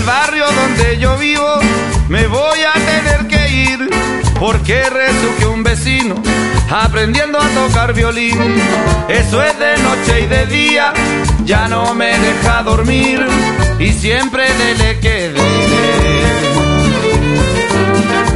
barrio donde yo vivo me voy a tener que ir, porque resulta que un vecino aprendiendo a tocar violín, eso es de noche y de día, ya no me deja dormir y siempre dele que dele.